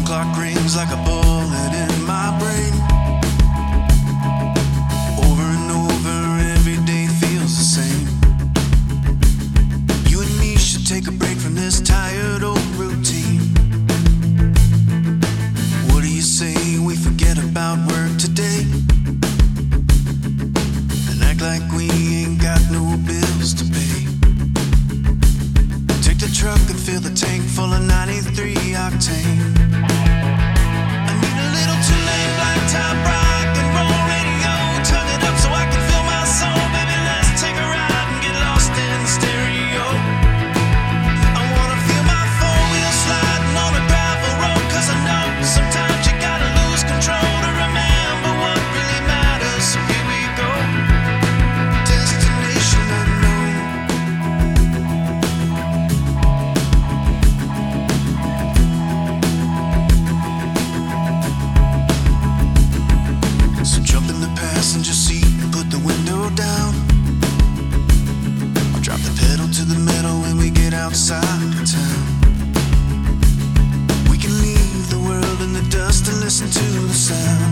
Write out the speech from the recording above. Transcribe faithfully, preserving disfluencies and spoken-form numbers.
clock rings like a bullet in my brain. Over and over, every day feels the same. You and me should take a break from this tired old routine. What do you say we forget about work today and act like we ain't got no bills to pay? Take the truck and fill the tank full of ninety-three octane. I need a little two-lane blacktop rock and roll radio. Turn it up so I can feel my soul. Baby, let's take a ride and get lost in the stereo. I wanna feel my four-wheel sliding on a gravel road, 'cause I know sometimes you gotta lose control to remember what really matters. So here we go, destination unknown. So jump in the passenger seat and put the window down. I'll drop the pedal to the metal when we get outside of town. We can leave the world in the dust and listen to the sound.